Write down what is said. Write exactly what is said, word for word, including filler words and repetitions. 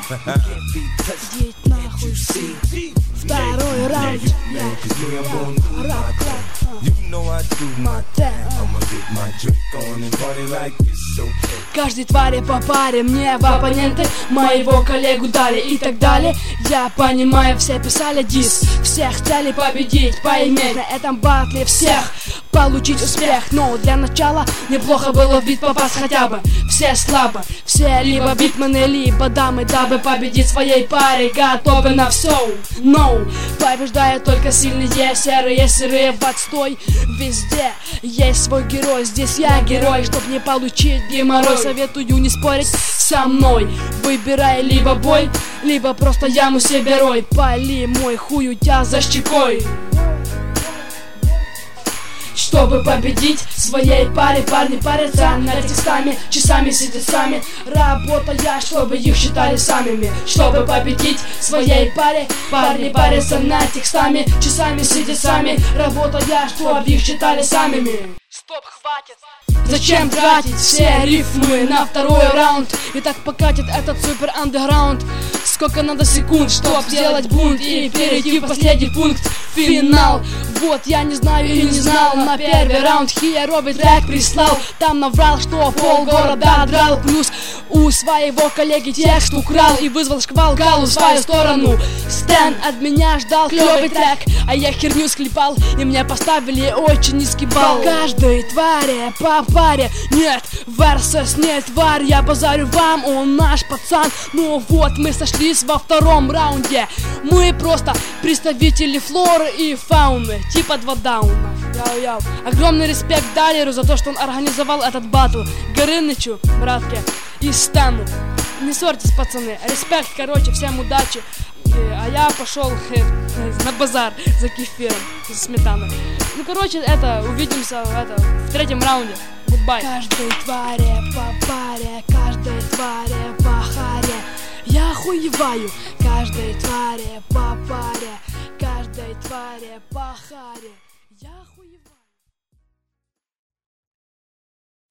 Деть нахуй все. Второй раунд. Каждой твари по паре мне в оппоненты моего коллегу дали и так далее. Я понимаю, все писали дис, всех хотели победить, поиметь на этом батле всех, получить успех. Но для начала неплохо было в бит попасть хотя бы. Все слабо, все либо битмены, либо дамы, дабы победить своей паре, готовы на все. Но побеждают только сильные, серые, сырые в отстой. Везде есть свой герой, здесь я герой. Чтоб не получить геморрой, советую не спорить со мной. Выбирай либо бой, либо просто яму себе рой. Пали мой хуй у тебя за щекой. Чтобы победить своей паре, парни парятся над текстами, часами сидят сами, работая, чтобы их считали самими. Чтобы победить своей паре, парни парятся над текстами, часами сидят сами, работая, чтобы их считали самими. Стоп, хватит! Зачем тратить все рифмы на второй раунд? И так покатит этот супер андеграунд. Сколько надо секунд, чтоб сделать бунт и перейти в последний пункт, финал. Вот я не знаю и не знал, на первый раунд херовый трек прислал. Там наврал, что полгорода драл, плюс у своего коллеги текст украл и вызвал шквал галу в свою сторону. Стэн от меня ждал клевый трек, а я херню склепал, и мне поставили очень низкий балл. Каждой твари по паре, нет, версус не тварь, я базарю вам, он наш пацан. Ну вот мы сошлись во втором раунде, мы просто представители флоры и фауны, типа два дауна. Яу-яу. Огромный респект Далеру за то, что он организовал этот батл, Горынычу, братке, и Стану. Не ссорьтесь, пацаны, респект, короче, всем удачи. А я пошел на базар за кефиром, за сметаной. Ну, короче, это, увидимся это, в третьем раунде. Goodbye. Каждой твари по паре, каждой твари по харе я охуеваю. Каждой твари по паре, каждой твари по харе я охуеваю.